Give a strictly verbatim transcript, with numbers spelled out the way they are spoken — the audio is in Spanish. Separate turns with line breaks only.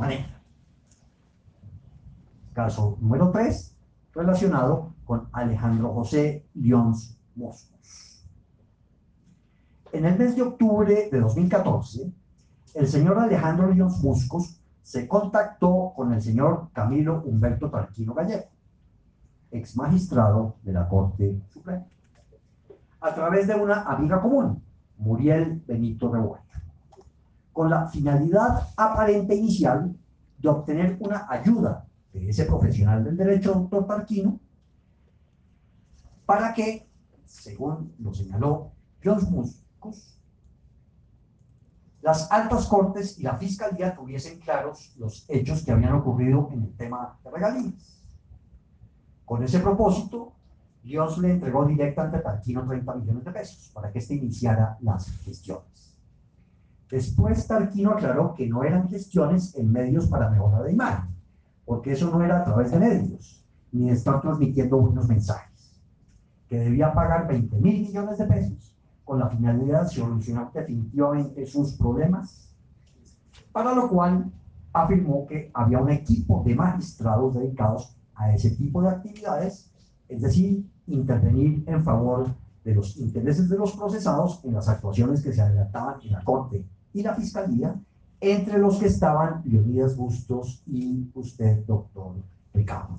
manera. Caso número tres, relacionado con Alejandro José Lyons Moscos. En el mes de octubre de dos mil catorce, el señor Alejandro Lyons Moscos se contactó con el señor Camilo Humberto Tarquino Gallego, ex magistrado de la Corte Suprema, a través de una amiga común, Muriel Benito Revuelta, con la finalidad aparente inicial de obtener una ayuda de ese profesional del derecho, doctor Tarquino, para que, según lo señaló Lyons Moscos, las altas cortes y la fiscalía tuviesen claros los hechos que habían ocurrido en el tema de regalías. Con ese propósito, Lyons le entregó directamente a Tarquino treinta millones de pesos para que éste iniciara las gestiones. Después Tarquino aclaró que no eran gestiones en medios para mejora de imagen, porque eso no era a través de medios, ni de estar transmitiendo buenos mensajes, que debía pagar veinte mil millones de pesos con la finalidad de solucionar definitivamente sus problemas, para lo cual afirmó que había un equipo de magistrados dedicados a ese tipo de actividades, es decir, intervenir en favor de los intereses de los procesados en las actuaciones que se adelantaban en la Corte y la Fiscalía, entre los que estaban Leonidas Bustos y usted, doctor Ricardo.